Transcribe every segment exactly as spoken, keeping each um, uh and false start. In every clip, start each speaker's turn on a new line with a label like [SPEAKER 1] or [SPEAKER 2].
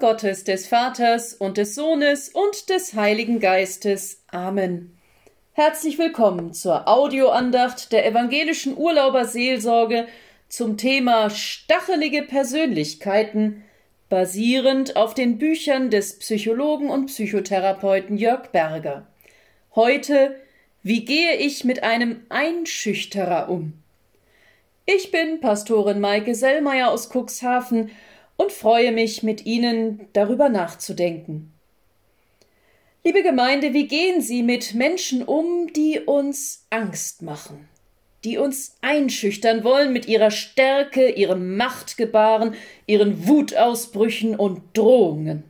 [SPEAKER 1] Gottes, des Vaters und des Sohnes und des Heiligen Geistes. Amen. Herzlich willkommen zur Audioandacht der evangelischen Urlauberseelsorge zum Thema stachelige Persönlichkeiten, basierend auf den Büchern des Psychologen und Psychotherapeuten Jörg Berger. Heute: Wie gehe ich mit einem Einschüchterer um? Ich bin Pastorin Maike Sellmeier aus Cuxhaven und freue mich, mit Ihnen darüber nachzudenken. Liebe Gemeinde, wie gehen Sie mit Menschen um, die uns Angst machen, die uns einschüchtern wollen mit ihrer Stärke, ihrem Machtgebaren, ihren Wutausbrüchen und Drohungen?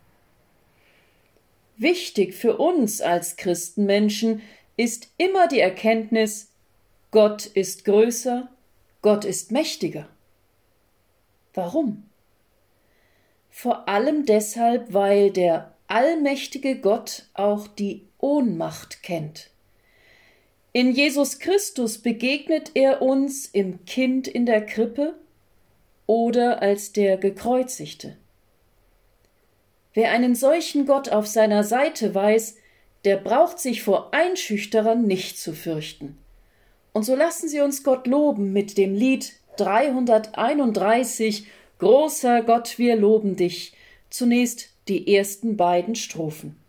[SPEAKER 1] Wichtig für uns als Christenmenschen ist immer die Erkenntnis: Gott ist größer, Gott ist mächtiger. Warum? Vor allem deshalb, weil der allmächtige Gott auch die Ohnmacht kennt. In Jesus Christus begegnet er uns im Kind in der Krippe oder als der Gekreuzigte. Wer einen solchen Gott auf seiner Seite weiß, der braucht sich vor Einschüchterern nicht zu fürchten. Und so lassen Sie uns Gott loben mit dem Lied dreihunderteinunddreißig, Großer Gott, wir loben dich. Zunächst die ersten beiden Strophen.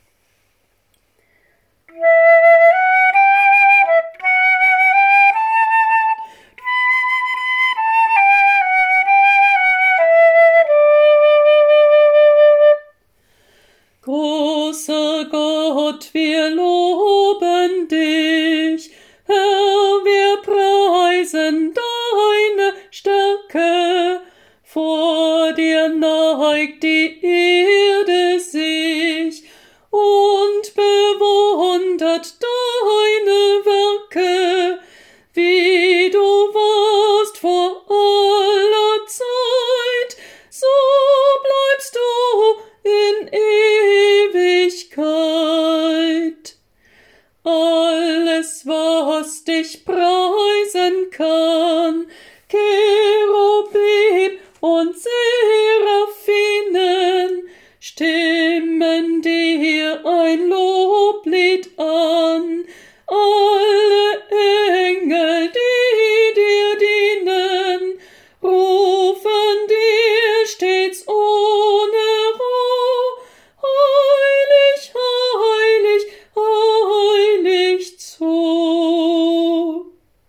[SPEAKER 1] Großer Gott, wir loben dich, Herr, wir preisen deine Stärke. Vor dir neigt die Erde sich und bewundert deine Werke, wie du warst vor aller Zeit, so bleibst du in Ewigkeit. Alles, was dich preisen kann, Cherubim und Seraphinen, stimmen dir ein Loblied an. Alle Engel, die dir dienen, rufen dir stets ohne Ruhe: Heilig, heilig, heilig zu.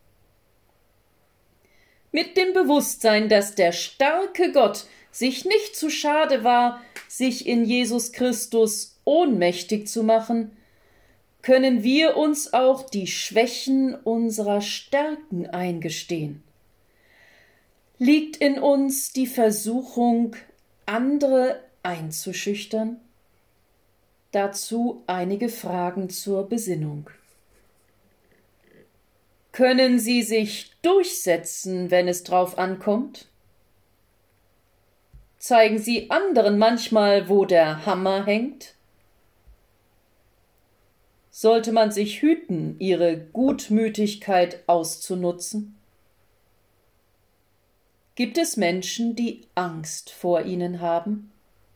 [SPEAKER 1] Mit dem Bewusstsein, dass der starke Gott sich nicht zu schade war, sich in Jesus Christus ohnmächtig zu machen, können wir uns auch die Schwächen unserer Stärken eingestehen. Liegt in uns die Versuchung, andere einzuschüchtern? Dazu einige Fragen zur Besinnung. Können Sie sich durchsetzen, wenn es drauf ankommt? Zeigen Sie anderen manchmal, wo der Hammer hängt? Sollte man sich hüten, Ihre Gutmütigkeit auszunutzen? Gibt es Menschen, die Angst vor Ihnen haben?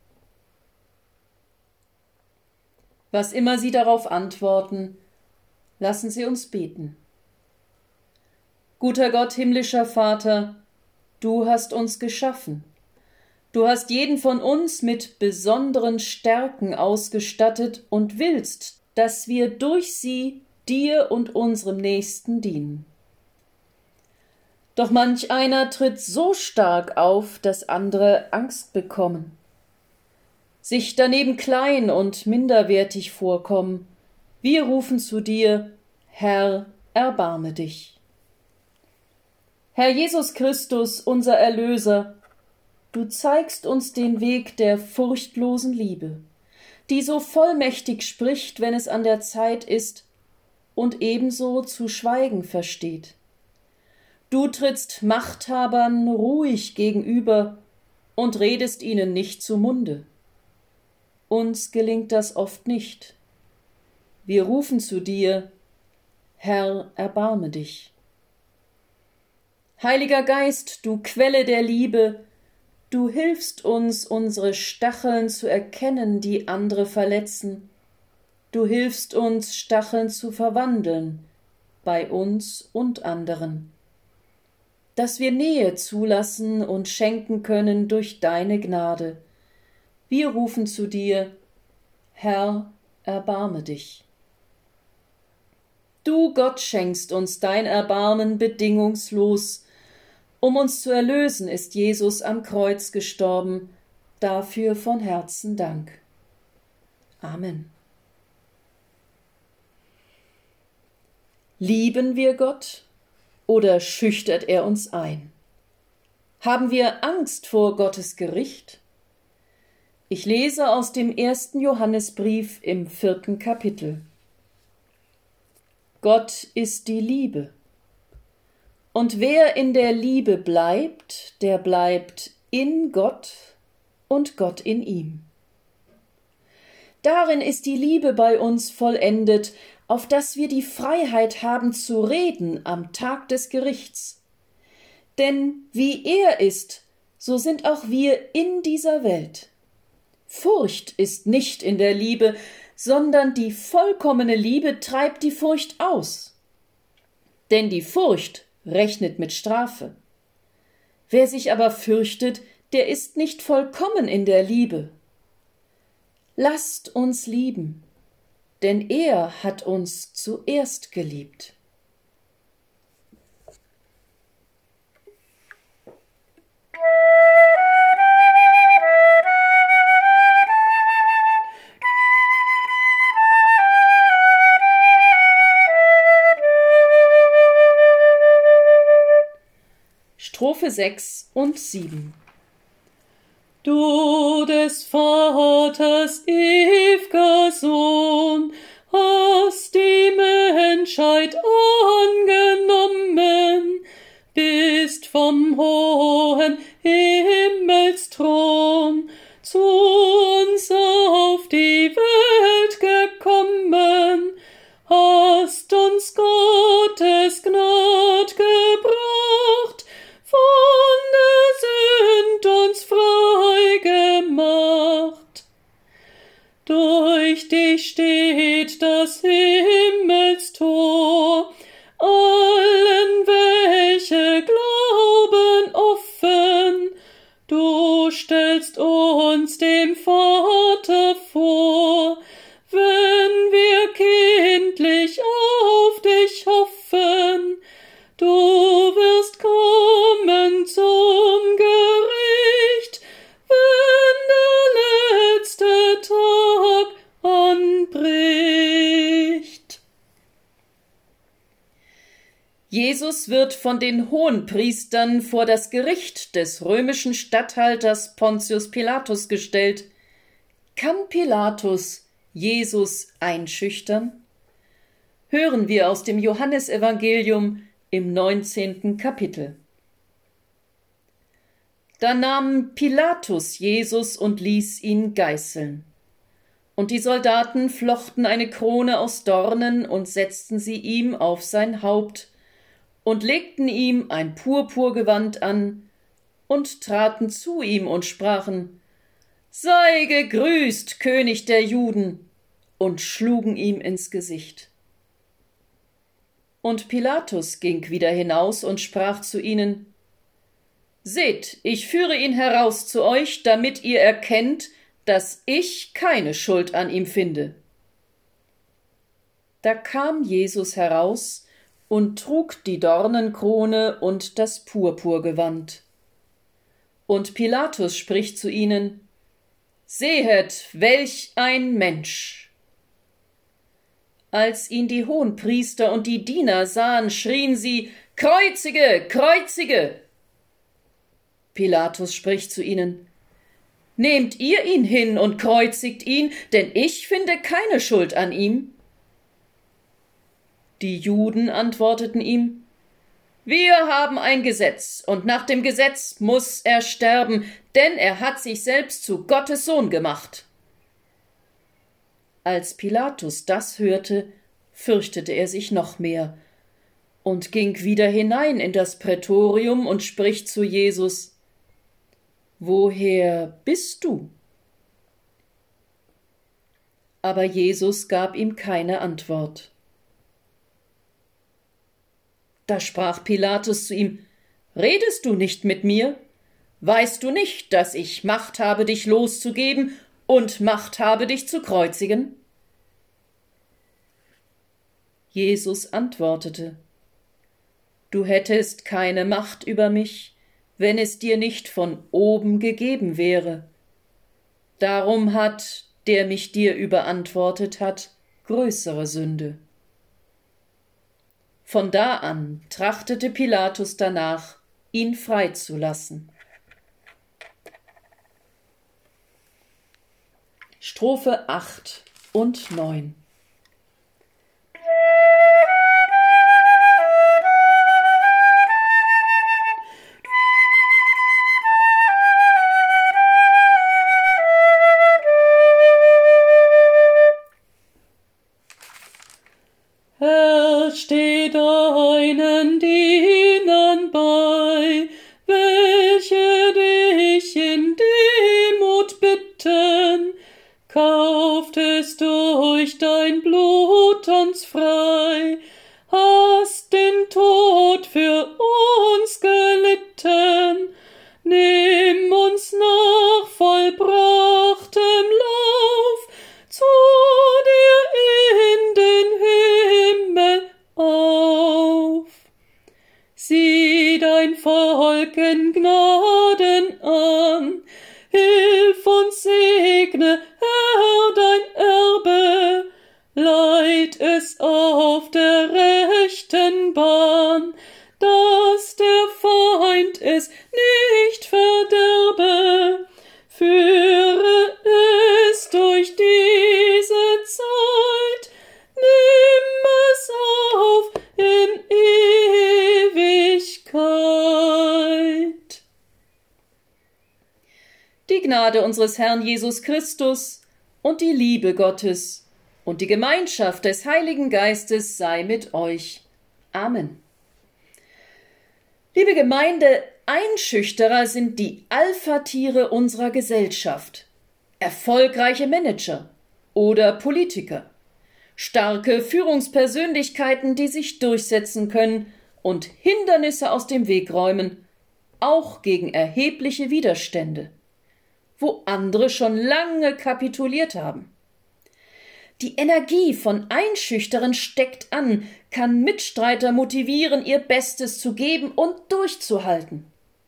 [SPEAKER 1] Was immer Sie darauf antworten, lassen Sie uns beten. Guter Gott, himmlischer Vater, du hast uns geschaffen. Du hast jeden von uns mit besonderen Stärken ausgestattet und willst, dass wir durch sie dir und unserem Nächsten dienen. Doch manch einer tritt so stark auf, dass andere Angst bekommen, sich daneben klein und minderwertig vorkommen. Wir rufen zu dir: Herr, erbarme dich. Herr Jesus Christus, unser Erlöser, du zeigst uns den Weg der furchtlosen Liebe, die so vollmächtig spricht, wenn es an der Zeit ist, und ebenso zu schweigen versteht. Du trittst Machthabern ruhig gegenüber und redest ihnen nicht zu Munde. Uns gelingt das oft nicht. Wir rufen zu dir: Herr, erbarme dich. Heiliger Geist, du Quelle der Liebe, Du hilfst uns, unsere Stacheln zu erkennen, die andere verletzen. Du hilfst uns, Stacheln zu verwandeln, bei uns und anderen. Dass wir Nähe zulassen und schenken können durch deine Gnade. Wir rufen zu dir, Herr, erbarme dich. Du, Gott, schenkst uns dein Erbarmen bedingungslos. Um uns zu erlösen, ist Jesus am Kreuz gestorben. Dafür von Herzen Dank. Amen. Lieben wir Gott oder schüchtert er uns ein? Haben wir Angst vor Gottes Gericht? Ich lese aus dem ersten Johannesbrief im vierten Kapitel. Gott ist die Liebe. Und wer in der Liebe bleibt, der bleibt in Gott und Gott in ihm. Darin ist die Liebe bei uns vollendet, auf dass wir die Freiheit haben zu reden am Tag des Gerichts. Denn wie er ist, so sind auch wir in dieser Welt. Furcht ist nicht in der Liebe, sondern die vollkommene Liebe treibt die Furcht aus. Denn die Furcht rechnet mit Strafe. Wer sich aber fürchtet, der ist nicht vollkommen in der Liebe. Lasst uns lieben, denn er hat uns zuerst geliebt. Strophe sechs und sieben. Du des Vaters ew'ger Sohn, hast die Menschheit angenommen, bist vom hohen Himmelsthron zu uns auf die Welt gekommen, hast uns Gottes Gnad gebracht, von der Sünd uns frei gemacht. Durch dich steht das Himmelstor, allen, welche glauben, offen. Du stellst uns dem Vater vor, wenn wir kindlich auf dich hoffen. Du wirst kommen zum Gericht, wenn der letzte Tag anbricht. Jesus wird von den Hohenpriestern vor das Gericht des römischen Statthalters Pontius Pilatus gestellt. Kann Pilatus Jesus einschüchtern? Hören wir aus dem Johannesevangelium im neunzehnten Kapitel. Da nahm Pilatus Jesus und ließ ihn geißeln. Und die Soldaten flochten eine Krone aus Dornen und setzten sie ihm auf sein Haupt und legten ihm ein Purpurgewand an und traten zu ihm und sprachen: Sei gegrüßt, König der Juden, und schlugen ihm ins Gesicht. Und Pilatus ging wieder hinaus und sprach zu ihnen: Seht, ich führe ihn heraus zu euch, damit ihr erkennt, dass ich keine Schuld an ihm finde. Da kam Jesus heraus und trug die Dornenkrone und das Purpurgewand. Und Pilatus spricht zu ihnen: Sehet, welch ein Mensch! Als ihn die Hohenpriester und die Diener sahen, schrien sie: Kreuzige, kreuzige! Pilatus spricht zu ihnen: Nehmt ihr ihn hin und kreuzigt ihn, denn ich finde keine Schuld an ihm. Die Juden antworteten ihm: Wir haben ein Gesetz, und nach dem Gesetz muß er sterben, denn er hat sich selbst zu Gottes Sohn gemacht. Als Pilatus das hörte, fürchtete er sich noch mehr und ging wieder hinein in das Prätorium und spricht zu Jesus: Woher bist du? Aber Jesus gab ihm keine Antwort. Da sprach Pilatus zu ihm: Redest du nicht mit mir? Weißt du nicht, dass ich Macht habe, dich loszugeben und Macht habe, dich zu kreuzigen? Jesus antwortete: Du hättest keine Macht über mich, wenn es dir nicht von oben gegeben wäre. Darum hat, der mich dir überantwortet hat, größere Sünde. Von da an trachtete Pilatus danach, ihn freizulassen. Strophe acht und neun.
[SPEAKER 2] Herr, steh deinen Dienern bei, welche dich in Demut bitten, kauftest durch dein Blut uns frei, hast den Tod für uns gelitten, nimm uns nach vollbrachtem Lauf zu dir in den Himmel auf. Sieh dein Volk in Gnaden an, hilf uns, segne, Herr, dein Erbe, leit es auf der rechten Bahn, dass der Feind es nicht verderbe, führe es durch diese Zeit, nimm es auf in Ewigkeit.
[SPEAKER 1] Die Gnade unseres Herrn Jesus Christus und die Liebe Gottes und die Gemeinschaft des Heiligen Geistes sei mit euch. Amen. Liebe Gemeinde, Einschüchterer sind die Alpha-Tiere unserer Gesellschaft, erfolgreiche Manager oder Politiker, starke Führungspersönlichkeiten, die sich durchsetzen können und Hindernisse aus dem Weg räumen, auch gegen erhebliche Widerstände, wo andere schon lange kapituliert haben. Die Energie von Einschüchterern steckt an, kann Mitstreiter motivieren, ihr Bestes zu geben und durchzuhalten.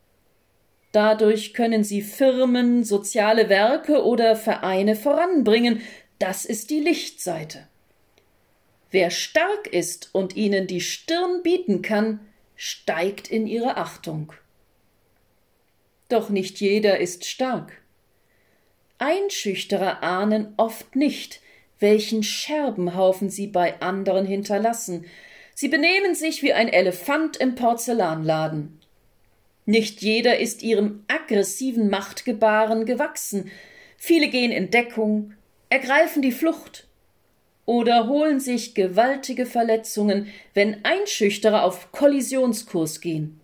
[SPEAKER 1] Dadurch können sie Firmen, soziale Werke oder Vereine voranbringen. Das ist die Lichtseite. Wer stark ist und ihnen die Stirn bieten kann, steigt in ihre Achtung. Doch nicht jeder ist stark. Einschüchterer ahnen oft nicht, welchen Scherbenhaufen sie bei anderen hinterlassen. Sie benehmen sich wie ein Elefant im Porzellanladen. Nicht jeder ist ihrem aggressiven Machtgebaren gewachsen. Viele gehen in Deckung, ergreifen die Flucht oder holen sich gewaltige Verletzungen, wenn Einschüchterer auf Kollisionskurs gehen.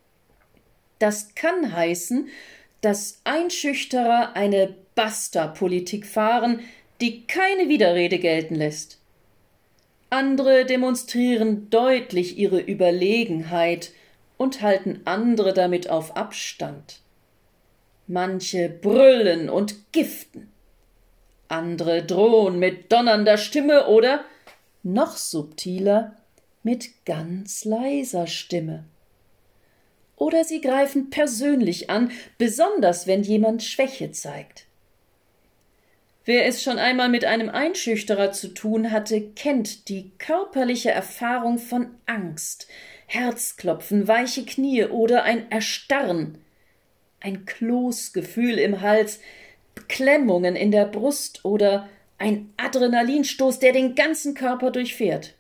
[SPEAKER 1] Das kann heißen, dass Einschüchterer eine Basta-Politik fahren, die keine Widerrede gelten lässt. Andere demonstrieren deutlich ihre Überlegenheit und halten andere damit auf Abstand. Manche brüllen und giften. Andere drohen mit donnernder Stimme oder, noch subtiler, mit ganz leiser Stimme. Oder sie greifen persönlich an, besonders wenn jemand Schwäche zeigt. Wer es schon einmal mit einem Einschüchterer zu tun hatte, kennt die körperliche Erfahrung von Angst, Herzklopfen, weiche Knie oder ein Erstarren, ein Kloßgefühl im Hals, Beklemmungen in der Brust oder ein Adrenalinstoß, der den ganzen Körper durchfährt.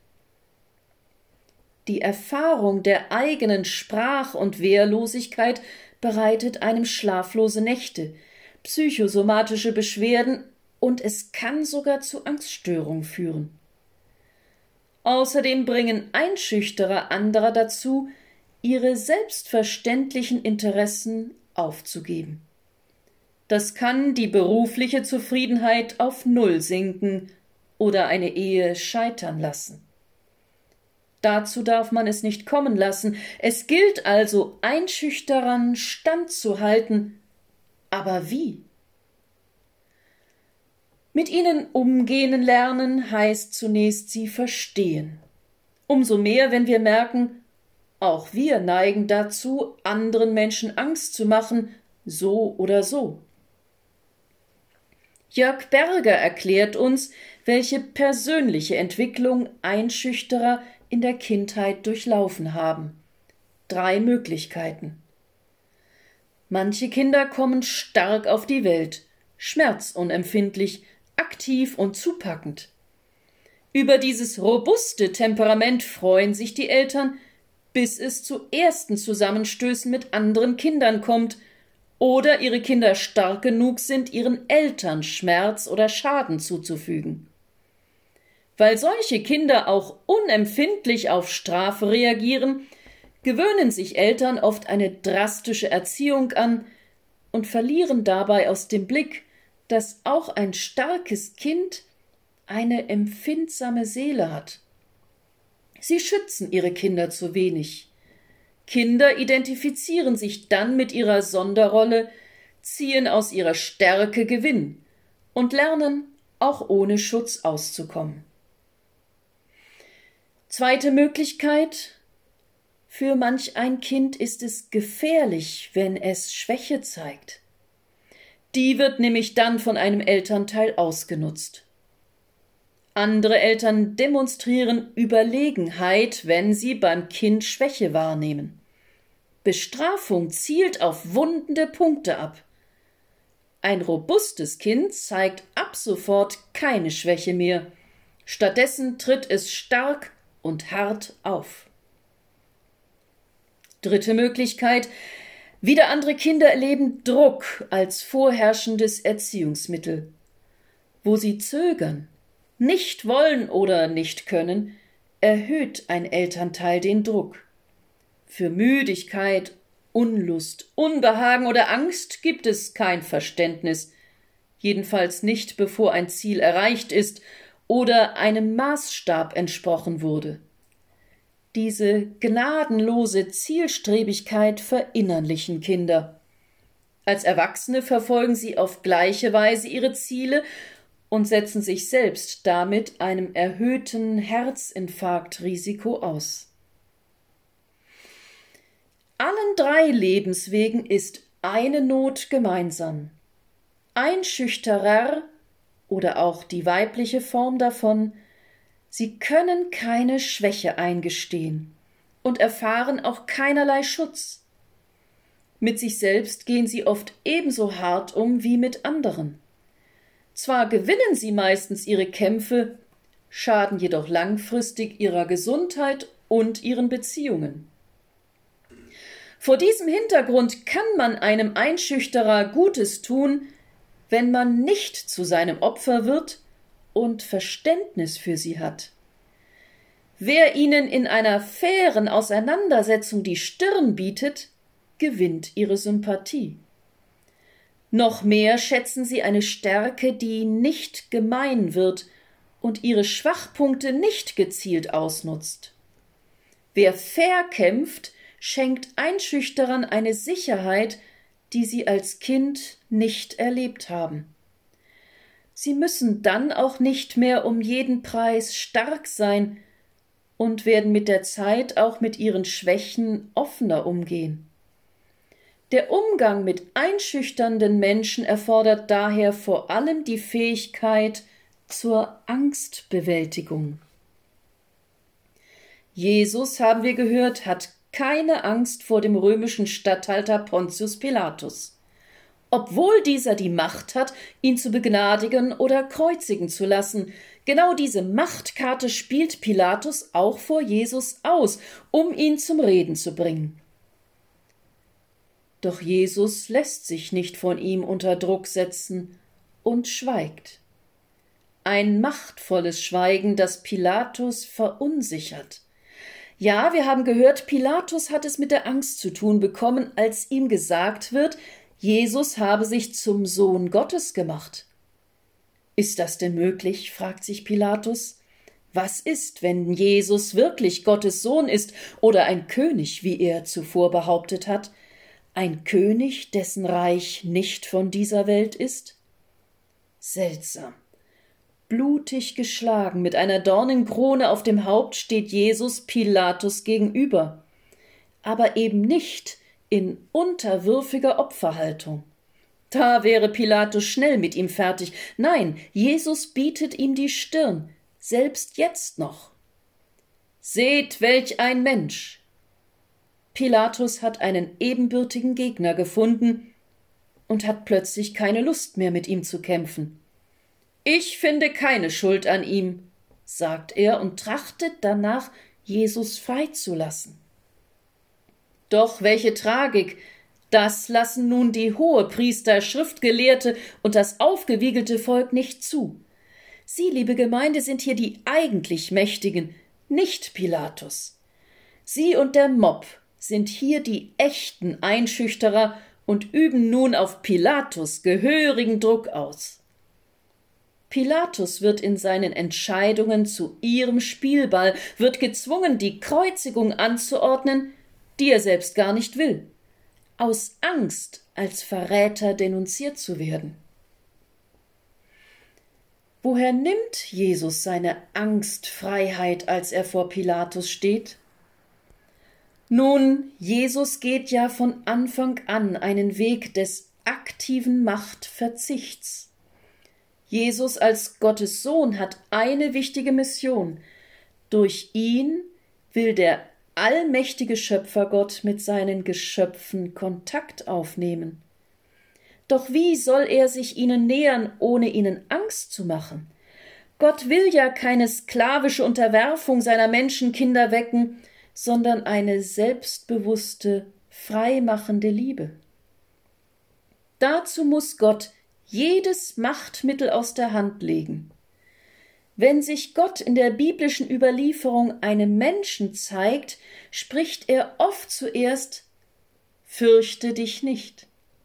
[SPEAKER 1] Die Erfahrung der eigenen Sprach- und Wehrlosigkeit bereitet einem schlaflose Nächte, psychosomatische Beschwerden und es kann sogar zu Angststörungen führen. Außerdem bringen Einschüchterer anderer dazu, ihre selbstverständlichen Interessen aufzugeben. das kann die berufliche Zufriedenheit auf Null sinken oder eine Ehe scheitern lassen. Dazu darf man es nicht kommen lassen. Es gilt also, Einschüchterern standzuhalten. Aber wie? Mit ihnen umgehen lernen heißt zunächst sie verstehen. Umso mehr, wenn wir merken, auch wir neigen dazu, anderen Menschen Angst zu machen, so oder so. Jörg Berger erklärt uns, welche persönliche Entwicklung Einschüchterer in der Kindheit durchlaufen haben. Drei Möglichkeiten. Manche Kinder kommen stark auf die Welt, schmerzunempfindlich, aktiv und zupackend. Über dieses robuste Temperament freuen sich die Eltern, bis es zu ersten Zusammenstößen mit anderen Kindern kommt oder ihre Kinder stark genug sind, ihren Eltern Schmerz oder Schaden zuzufügen. Weil solche Kinder auch unempfindlich auf Strafe reagieren, gewöhnen sich Eltern oft eine drastische Erziehung an und verlieren dabei aus dem Blick, dass auch ein starkes Kind eine empfindsame Seele hat. Sie schützen ihre Kinder zu wenig. Kinder identifizieren sich dann mit ihrer Sonderrolle, ziehen aus ihrer Stärke Gewinn und lernen, auch ohne Schutz auszukommen. Zweite Möglichkeit: Für manch ein Kind ist es gefährlich, wenn es Schwäche zeigt. Die wird nämlich dann von einem Elternteil ausgenutzt. Andere Eltern demonstrieren Überlegenheit, wenn sie beim Kind Schwäche wahrnehmen. Bestrafung zielt auf wundende Punkte ab. Ein robustes Kind zeigt ab sofort keine Schwäche mehr. Stattdessen tritt es stark und hart auf. Dritte Möglichkeit: Wieder andere Kinder erleben Druck als vorherrschendes Erziehungsmittel. Wo sie zögern, nicht wollen oder nicht können, erhöht ein Elternteil den Druck. Für Müdigkeit, Unlust, Unbehagen oder Angst gibt es kein Verständnis, jedenfalls nicht, bevor ein Ziel erreicht ist oder einem Maßstab entsprochen wurde. Diese gnadenlose Zielstrebigkeit verinnerlichen Kinder. Als Erwachsene verfolgen sie auf gleiche Weise ihre Ziele und setzen sich selbst damit einem erhöhten Herzinfarktrisiko aus. Allen drei Lebenswegen ist eine Not gemeinsam. Einschüchterer oder auch die weibliche Form davon, sie können keine Schwäche eingestehen und erfahren auch keinerlei Schutz. Mit sich selbst gehen sie oft ebenso hart um wie mit anderen. Zwar gewinnen sie meistens ihre Kämpfe, schaden jedoch langfristig ihrer Gesundheit und ihren Beziehungen. Vor diesem Hintergrund kann man einem Einschüchterer Gutes tun, wenn man nicht zu seinem Opfer wird und Verständnis für sie hat. Wer ihnen in einer fairen Auseinandersetzung die Stirn bietet, gewinnt ihre Sympathie. Noch mehr schätzen sie eine Stärke, die nicht gemein wird und ihre Schwachpunkte nicht gezielt ausnutzt. Wer fair kämpft, schenkt Einschüchterern eine Sicherheit, die sie als Kind nicht erlebt haben. Sie müssen dann auch nicht mehr um jeden Preis stark sein und werden mit der Zeit auch mit ihren Schwächen offener umgehen. Der Umgang mit einschüchternden Menschen erfordert daher vor allem die Fähigkeit zur Angstbewältigung. Jesus, haben wir gehört, hat keine Angst vor dem römischen Statthalter Pontius Pilatus, obwohl dieser die Macht hat, ihn zu begnadigen oder kreuzigen zu lassen. Genau diese Machtkarte spielt Pilatus auch vor Jesus aus, um ihn zum Reden zu bringen. Doch Jesus lässt sich nicht von ihm unter Druck setzen und schweigt. Ein machtvolles Schweigen, das Pilatus verunsichert. Ja, wir haben gehört, Pilatus hat es mit der Angst zu tun bekommen, als ihm gesagt wird, Jesus habe sich zum Sohn Gottes gemacht. Ist das denn möglich? Fragt sich Pilatus. Was ist, wenn Jesus wirklich Gottes Sohn ist oder ein König, wie er zuvor behauptet hat? Ein König, dessen Reich nicht von dieser Welt ist? Seltsam. Blutig geschlagen, mit einer Dornenkrone auf dem Haupt steht Jesus Pilatus gegenüber. Aber eben nicht in unterwürfiger Opferhaltung. Da wäre Pilatus schnell mit ihm fertig. Nein, Jesus bietet ihm die Stirn, selbst jetzt noch. Seht, welch ein Mensch! Pilatus hat einen ebenbürtigen Gegner gefunden und hat plötzlich keine Lust mehr, mit ihm zu kämpfen. Ich finde keine Schuld an ihm, sagt er und trachtet danach, Jesus freizulassen. Doch welche Tragik! Das lassen nun die Hohepriester, Schriftgelehrte und das aufgewiegelte Volk nicht zu. Sie, liebe Gemeinde, sind hier die eigentlich Mächtigen, nicht Pilatus. Sie und der Mob sind hier die echten Einschüchterer und üben nun auf Pilatus gehörigen Druck aus. Pilatus wird in seinen Entscheidungen zu ihrem Spielball, wird gezwungen, die Kreuzigung anzuordnen, die er selbst gar nicht will, aus Angst, als Verräter denunziert zu werden. Woher nimmt Jesus seine Angstfreiheit, als er vor Pilatus steht? Nun, Jesus geht ja von Anfang an einen Weg des aktiven Machtverzichts. Jesus als Gottes Sohn hat eine wichtige Mission. Durch ihn will der allmächtige Schöpfergott mit seinen Geschöpfen Kontakt aufnehmen. Doch wie soll er sich ihnen nähern, ohne ihnen Angst zu machen? Gott will ja keine sklavische Unterwerfung seiner Menschenkinder wecken, sondern eine selbstbewusste, freimachende Liebe. Dazu muss Gott jedes Machtmittel aus der Hand legen. Wenn sich Gott in der biblischen Überlieferung einem Menschen zeigt, spricht er oft zuerst: Fürchte dich nicht.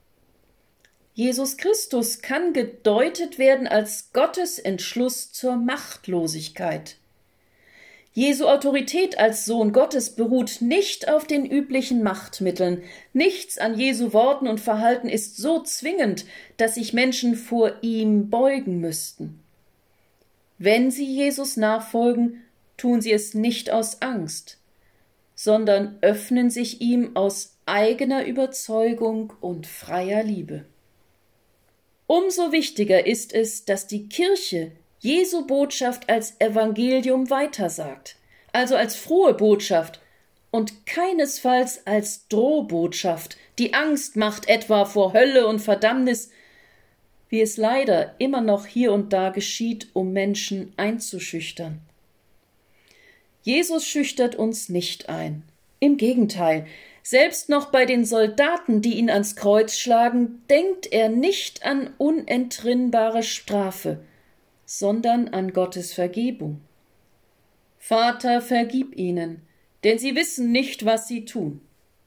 [SPEAKER 1] Jesus Christus kann gedeutet werden als Gottes Entschluss zur Machtlosigkeit. Jesu Autorität als Sohn Gottes beruht nicht auf den üblichen Machtmitteln. Nichts an Jesu Worten und Verhalten ist so zwingend, dass sich Menschen vor ihm beugen müssten. Wenn sie Jesus nachfolgen, tun sie es nicht aus Angst, sondern öffnen sich ihm aus eigener Überzeugung und freier Liebe. Umso wichtiger ist es, dass die Kirche Jesu Botschaft als Evangelium weitersagt, also als frohe Botschaft und keinesfalls als Drohbotschaft, die Angst macht etwa vor Hölle und Verdammnis, wie es leider immer noch hier und da geschieht, um Menschen einzuschüchtern. Jesus schüchtert uns nicht ein. Im Gegenteil, selbst noch bei den Soldaten, die ihn ans Kreuz schlagen, denkt er nicht an unentrinnbare Strafe, sondern an Gottes Vergebung. Vater, vergib ihnen, denn sie wissen nicht, was sie tun.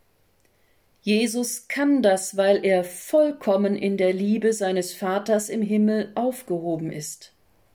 [SPEAKER 1] Jesus kann das, weil er vollkommen in der Liebe seines Vaters im Himmel aufgehoben ist.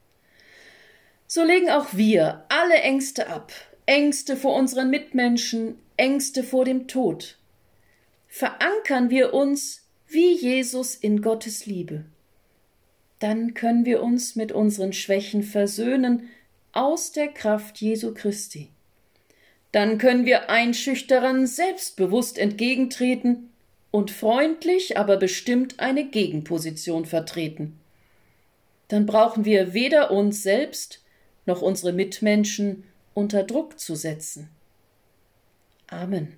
[SPEAKER 1] So legen auch wir alle Ängste ab, Ängste vor unseren Mitmenschen, Ängste vor dem Tod. Verankern wir uns wie Jesus in Gottes Liebe. Dann können wir uns mit unseren Schwächen versöhnen aus der Kraft Jesu Christi. Dann können wir Einschüchterern selbstbewusst entgegentreten und freundlich, aber bestimmt eine Gegenposition vertreten. Dann brauchen wir weder uns selbst noch unsere Mitmenschen unter Druck zu setzen. Amen.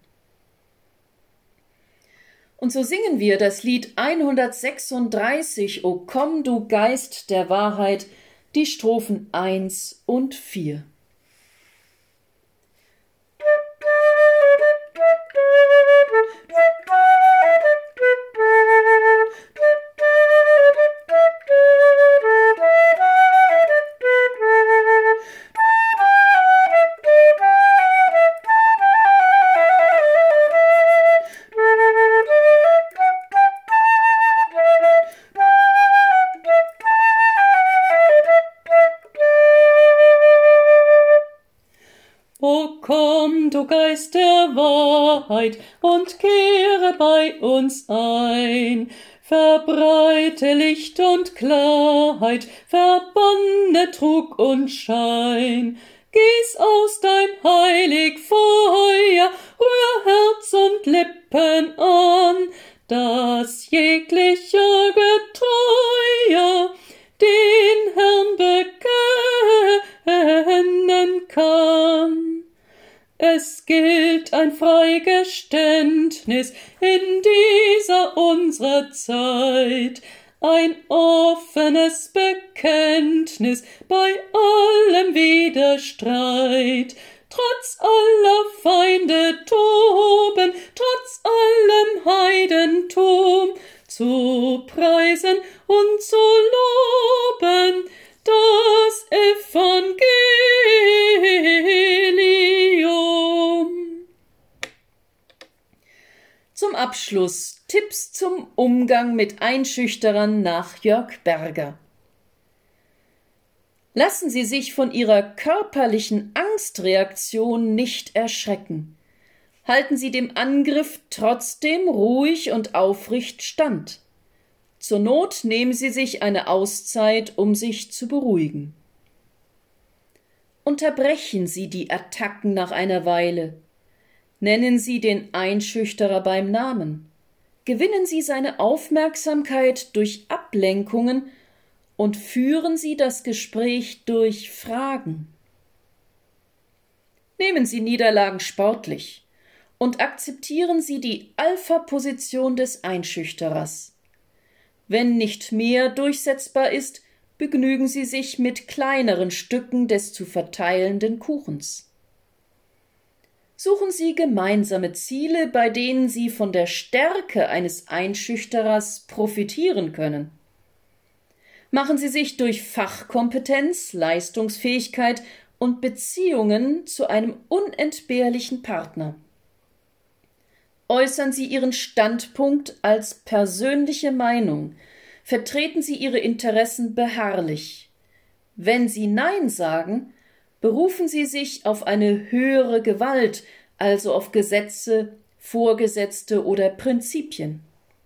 [SPEAKER 1] Und so singen wir das Lied hundertsechsunddreißig, O komm, du Geist der Wahrheit, die Strophen eins und vier.
[SPEAKER 2] Komm, du Geist der Wahrheit, und kehre bei uns ein. Verbreite Licht und Klarheit, verbanne Trug und Schein. Gieß aus dein heilig Feuer, rühr Herz und Lippen an, dass jeglicher Getreuer den Herrn bekennen kann. Es gilt ein Freigeständnis in dieser unserer Zeit, ein offenes Bekenntnis bei allem Widerstreit. Trotz aller Feinde toben, trotz allem Heidentum, zu preisen und zu loben das Evangelium.
[SPEAKER 1] Zum Abschluss Tipps zum Umgang mit Einschüchterern nach Jörg Berger. Lassen Sie sich von Ihrer körperlichen Angstreaktion nicht erschrecken. Halten Sie dem Angriff trotzdem ruhig und aufrecht stand. Zur Not nehmen Sie sich eine Auszeit, um sich zu beruhigen. Unterbrechen Sie die Attacken nach einer Weile. Nennen Sie den Einschüchterer beim Namen. Gewinnen Sie seine Aufmerksamkeit durch Ablenkungen und führen Sie das Gespräch durch Fragen. Nehmen Sie Niederlagen sportlich und akzeptieren Sie die Alpha-Position des Einschüchterers. Wenn nicht mehr durchsetzbar ist, begnügen Sie sich mit kleineren Stücken des zu verteilenden Kuchens. Suchen Sie gemeinsame Ziele, bei denen Sie von der Stärke eines Einschüchterers profitieren können. Machen Sie sich durch Fachkompetenz, Leistungsfähigkeit und Beziehungen zu einem unentbehrlichen Partner. Äußern Sie Ihren Standpunkt als persönliche Meinung, vertreten Sie Ihre Interessen beharrlich. Wenn Sie Nein sagen, berufen Sie sich auf eine höhere Gewalt, also auf Gesetze, Vorgesetzte oder Prinzipien.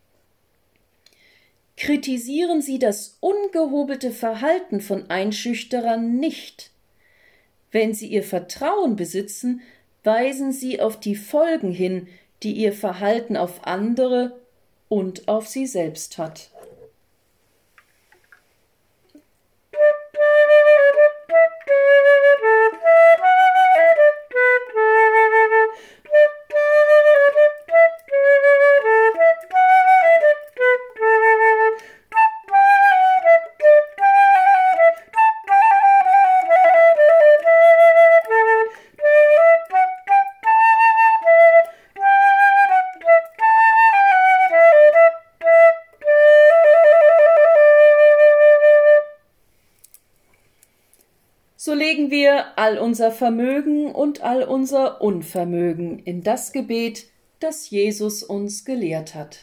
[SPEAKER 1] Kritisieren Sie das ungehobelte Verhalten von Einschüchterern nicht. Wenn Sie ihr Vertrauen besitzen, weisen Sie auf die Folgen hin, die ihr Verhalten auf andere und auf Sie selbst hat. So legen wir all unser Vermögen und all unser Unvermögen in das Gebet, das Jesus uns gelehrt hat.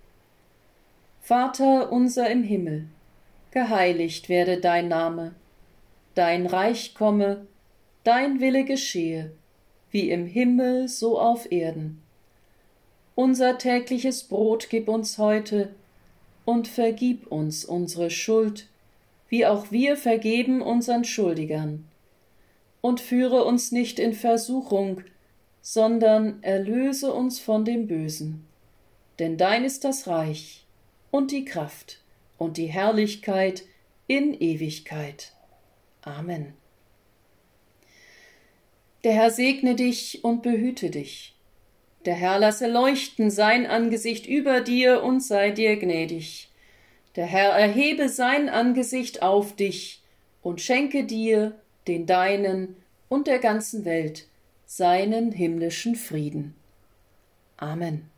[SPEAKER 1] Vater unser im Himmel, geheiligt werde dein Name, dein Reich komme, dein Wille geschehe, wie im Himmel so auf Erden. Unser tägliches Brot gib uns heute und vergib uns unsere Schuld, wie auch wir vergeben unseren Schuldigern. Und führe uns nicht in Versuchung, sondern erlöse uns von dem Bösen. Denn dein ist das Reich und die Kraft und die Herrlichkeit in Ewigkeit. Amen. Der Herr segne dich und behüte dich. Der Herr lasse leuchten sein Angesicht über dir und sei dir gnädig. Der Herr erhebe sein Angesicht auf dich und schenke dir, den Deinen und der ganzen Welt, seinen himmlischen Frieden. Amen.